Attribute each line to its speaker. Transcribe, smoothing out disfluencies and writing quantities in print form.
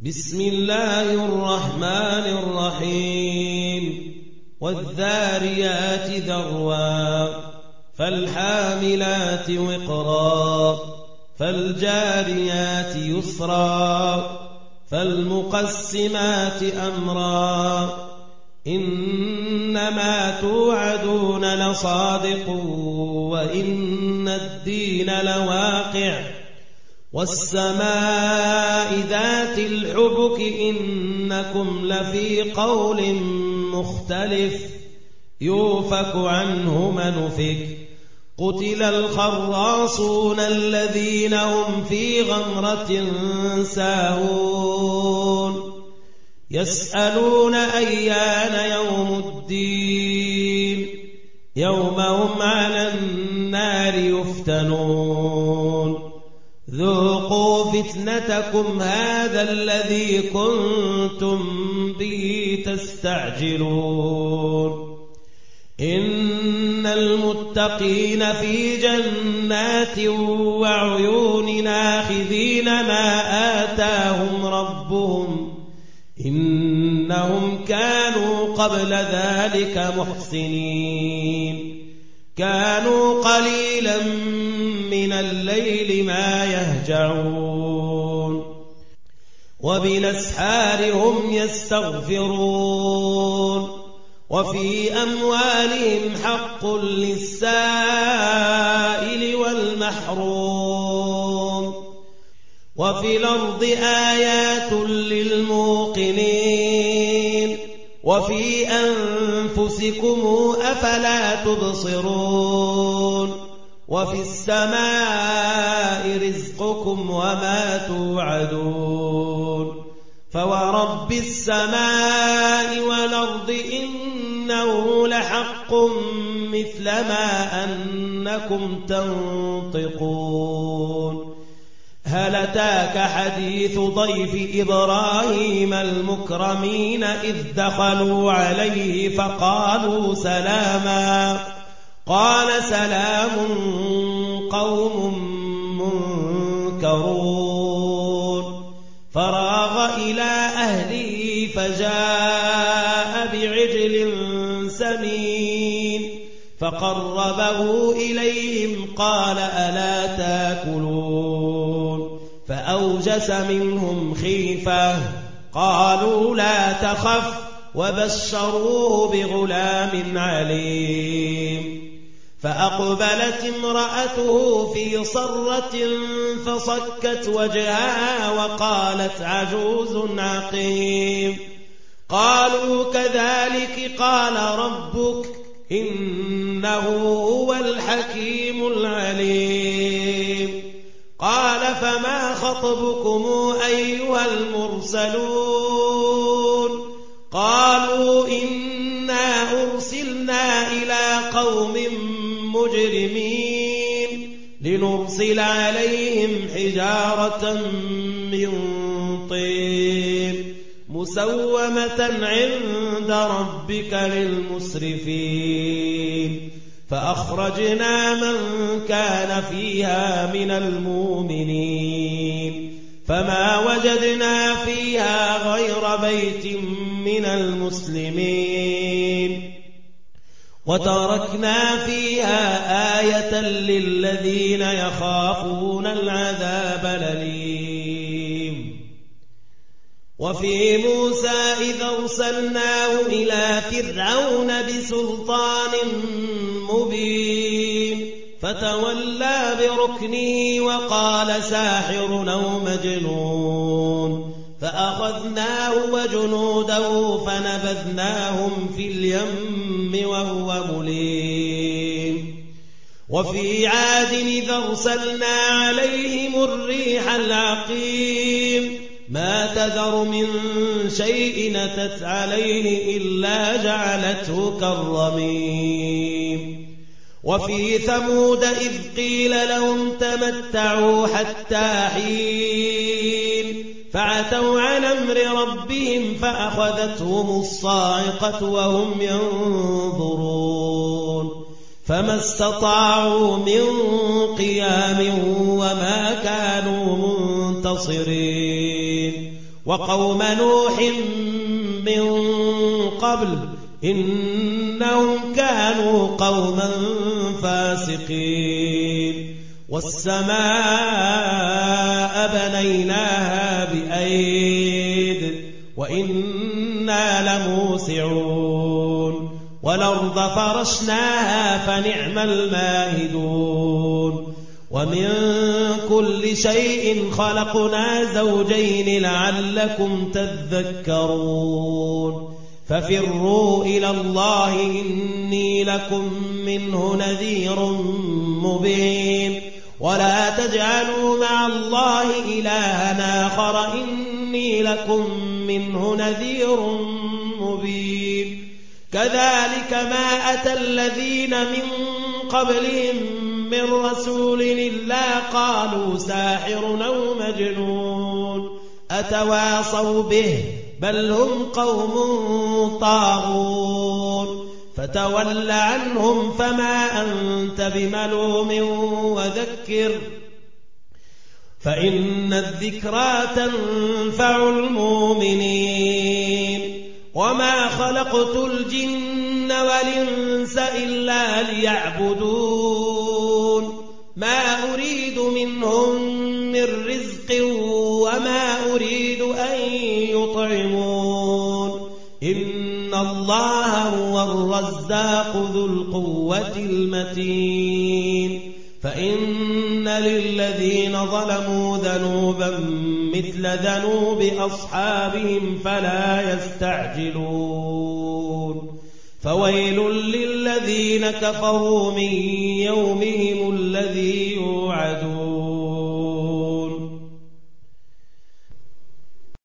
Speaker 1: بسم الله الرحمن الرحيم والذاريات ذروا فالحاملات وقرا فالجاريات يسرا فالمقسمات أمرا إنما توعدون لصادق وإن الدين لواقع والسماء ذات الحبك إنكم لفي قول مختلف يوفك عنه من أفك قتل الخراصون الذين هم في غمرة ساهون يسألون أيان يوم الدين يوم هم على النار يفتنون ذوقوا فتنتكم هذا الذي كنتم به تستعجلون إن المتقين في جنات وعيون آخذين ما آتاهم ربهم إنهم كانوا قبل ذلك محسنين كانوا قليلا من الليل ما يهجعون وبالأسحار هم يستغفرون وفي أموالهم حق للسائل والمحروم وفي الأرض آيات للموقنين وفي أنفسكم أفلا تبصرون وفي السماء رزقكم وما توعدون فورب السماء والأرض إنه لحق مثل ما أنكم تنطقون هل أتاك حديث ضيف إبراهيم المكرمين إذ دخلوا عليه فقالوا سلاما قال سلام قوم منكرون فراغ إلى أهله فجاء بعجل سمين فقربه إليهم قال ألا تاكلون فأوجس منهم خيفة قالوا لا تخف وبشروه بغلام عليم فأقبلت امرأته في صرة فصكت وجهها وقالت عجوز عقيم قالوا كذلك قال ربك إنه هو الحكيم العليم قال فما خطبكم أيها المرسلون قالوا إنا أرسلنا إلى قوم مجرمين لنرسل عليهم حجارة من طين مسومة عند ربك للمسرفين فأخرجنا من كان فيها من المؤمنين فما وجدنا فيها غير بيت من المسلمين وتركنا فيها آية للذين يخافون العذاب الأليم وفي موسى إذا أرسلناه إلى فرعون بسلطان مبين فتولى بركنه وقال ساحر أو مجنون فأخذناه وجنوده فنبذناهم في اليم وهو مليم وفي عاد إذا أرسلنا عليهم الريح العقيم ما تذر من شيء أتت عليه إلا جعلته كالرميم وفي ثمود إذ قيل لهم تمتعوا حتى حين فعتوا عن أمر ربهم فأخذتهم الصاعقة وهم ينظرون فما استطاعوا من قيام وما كانوا منتصرين وقوم نوح من قبل إنهم كانوا قوما فاسقين والسماء بنيناها بأيد وإنا لموسعون والأرض فرشناها فنعم الماهدون ومن كل شيء خلقنا زوجين لعلكم تذكرون ففروا إلى الله إني لكم منه نذير مبين ولا تجعلوا مع الله إلها آخر إني لكم منه نذير مبين كذلك ما أتى الذين من قبلهم من رسول إلا قالوا ساحر أو مجنون أتواصوا به بل هم قوم طاغون فتول عنهم فما أنت بملوم وذكر فإن الذكرى تنفع المؤمنين وما خلقت الجن والإنس إلا ليعبدون ما أريد منهم من رزق وما أريد أن يطعمون إن الله هو الرزاق ذو القوة المتين فإن للذين ظلموا ذنوبا مثل ذنوب أصحابهم فلا يستعجلون فويل للذين كفروا من يومهم الذي يوعدون